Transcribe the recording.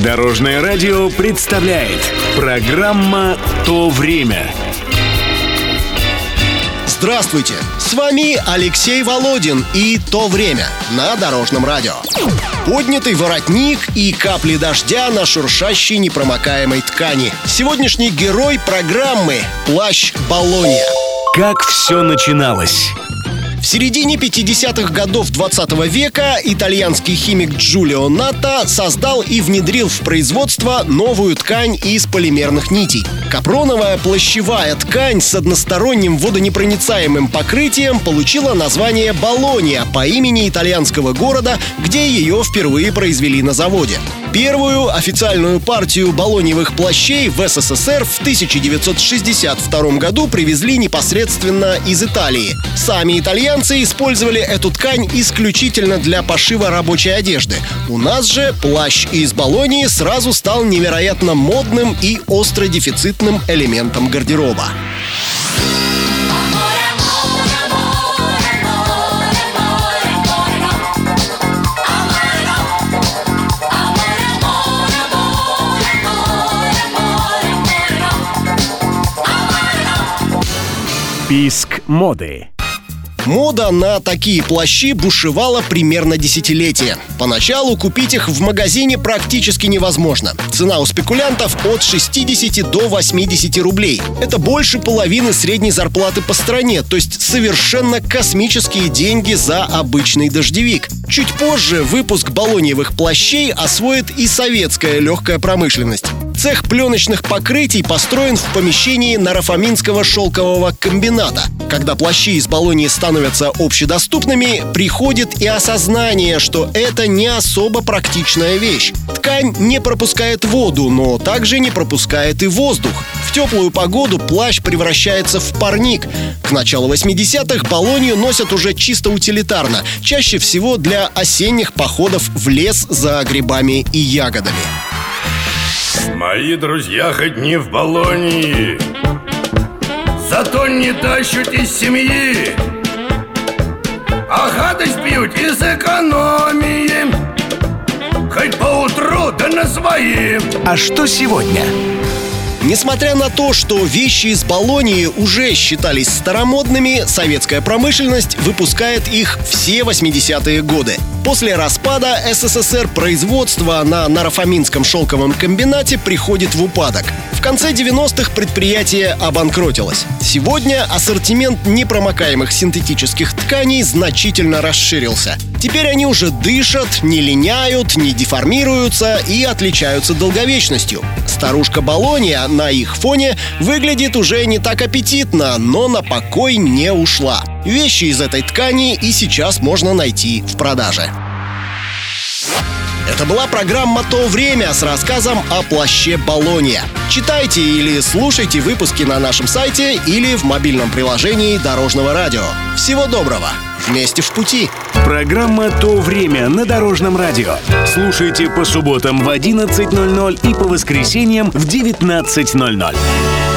Дорожное радио представляет программа «То время». Здравствуйте! С вами Алексей Володин и «То время» на Дорожном радио. Поднятый воротник и капли дождя на шуршащей непромокаемой ткани. Сегодняшний герой программы — плащ Болонья. Как все начиналось? В середине 50-х годов 20 века итальянский химик Джулио Натто создал и внедрил в производство новую ткань из полимерных нитей. Капроновая плащевая ткань с односторонним водонепроницаемым покрытием получила название «Болонья» по имени итальянского города, где ее впервые произвели на заводе. Первую официальную партию болоньевых плащей в СССР в 1962 году привезли непосредственно из Италии. Сами итальянцы использовали эту ткань исключительно для пошива рабочей одежды. У нас же плащ из Болоньи сразу стал невероятно модным и остро дефицитным элементом гардероба. Писк моды. Мода на такие плащи бушевала примерно десятилетие. Поначалу купить их в магазине практически невозможно. Цена у спекулянтов от 60 до 80 рублей. Это больше половины средней зарплаты по стране, то есть совершенно космические деньги за обычный дождевик. Чуть позже выпуск болоньевых плащей освоит и советская легкая промышленность. Цех пленочных покрытий построен в помещении Наро-Фоминского шелкового комбината. Когда плащи из Болоньи становятся общедоступными, приходит и осознание, что это не особо практичная вещь. Ткань не пропускает воду, но также не пропускает и воздух. В теплую погоду плащ превращается в парник. К началу 80-х Болонью носят уже чисто утилитарно, чаще всего для осенних походов в лес за грибами и ягодами. Мои друзья хоть не в Болоньи, зато не тащут из семьи, а гадость пьют из экономии, хоть поутру да на свои. А что сегодня? Несмотря на то, что вещи из Болоньи уже считались старомодными, советская промышленность выпускает их все 80-е годы. После распада СССР производство на Наро-Фоминском шелковом комбинате приходит в упадок. В конце 90-х предприятие обанкротилось. Сегодня ассортимент непромокаемых синтетических тканей значительно расширился. Теперь они уже дышат, не линяют, не деформируются и отличаются долговечностью. Старушка Болонья на их фоне выглядит уже не так аппетитно, но на покой не ушла. Вещи из этой ткани и сейчас можно найти в продаже. Это была программа «То время» с рассказом о плаще Болонья. Читайте или слушайте выпуски на нашем сайте или в мобильном приложении Дорожного радио. Всего доброго! Вместе в пути! Программа «То время» на Дорожном радио. Слушайте по субботам в 11:00 и по воскресеньям в 19:00.